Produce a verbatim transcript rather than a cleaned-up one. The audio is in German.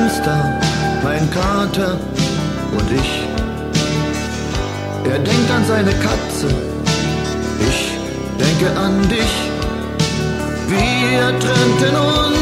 Fenster, mein Kater und ich. Er denkt an seine Katze, ich denke an dich. Wir trennten uns